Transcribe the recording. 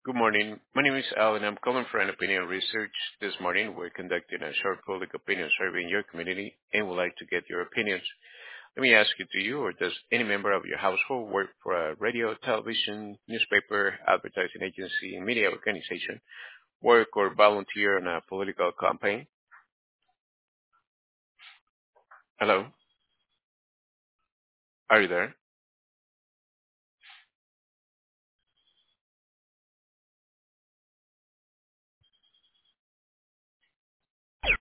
Good morning. My name is Al, and I'm calling for an opinion research. This morning, we're conducting a short public opinion survey in your community and would like to get your opinions. Let me ask it to you, or does any member of your household work for a radio, television, newspaper, advertising agency, media organization, work or volunteer on a political campaign? Hello? Are you there?